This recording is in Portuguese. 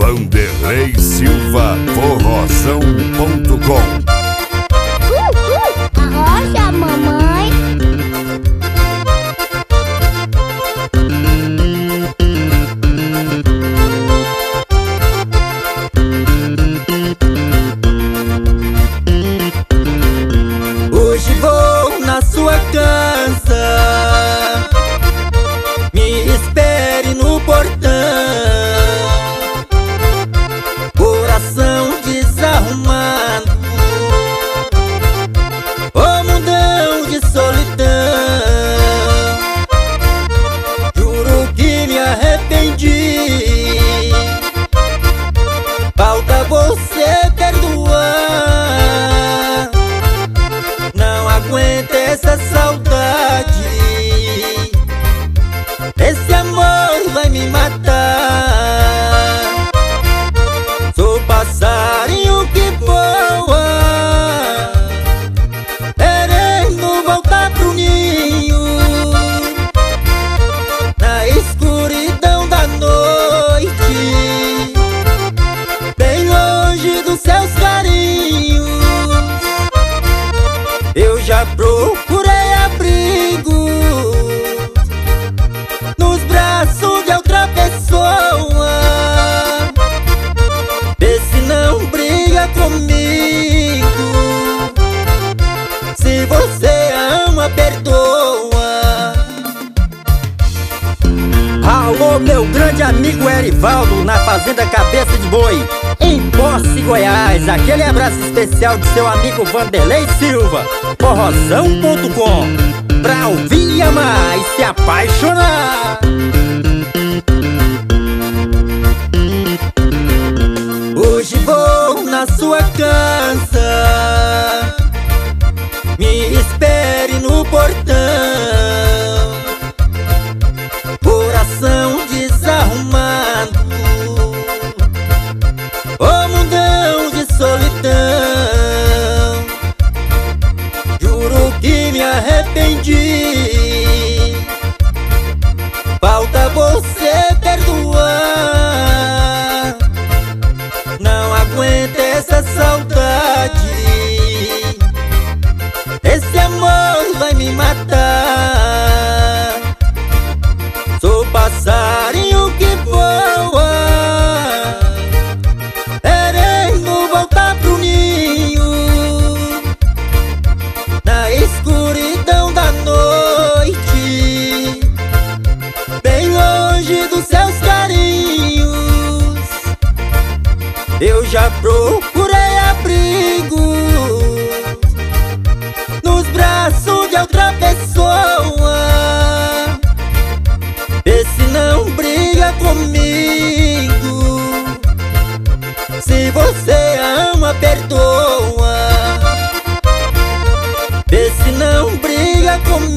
Vanderlei Silva, forrozão.com. Arrocha, mamãe. Hoje vou na sua casa, me espere no portão. Coração desarrumado, ô mundão de solidão. Juro que me arrependi, falta você perdoar. Não aguento essa saudade, esse amor vai me matar. Sou passarinho que voa, querendo voltar pro ninho. Na escuridão da noite, bem longe dos seus carinhos. Eu já procurei abrigo nos braços de outra pessoa. Vê se não briga comigo, se você ama, perdoa. Alô, meu grande amigo Erivaldo, na fazenda Cabeça de Boi, em Posse, Goiás. Aquele abraço especial de seu amigo Vanderlei Silva, forrozão.com, pra ouvir, amar e se apaixonar. Hoje vou na sua casa, me espere no portão. Coração desarrumado, ô mundão de solidão. Juro que me arrependi, falta você perdoar. Não aguento essa saudade, esse amor vai me matar. Sou passarinho que voa, querendo voltar pro ninho. Na escuridão da noite, bem longe dos seus carinhos. Eu já procurei abrigo nos braços de outra pessoa. Vê se não briga comigo, se você ama, perdoa. Vê se não briga comigo,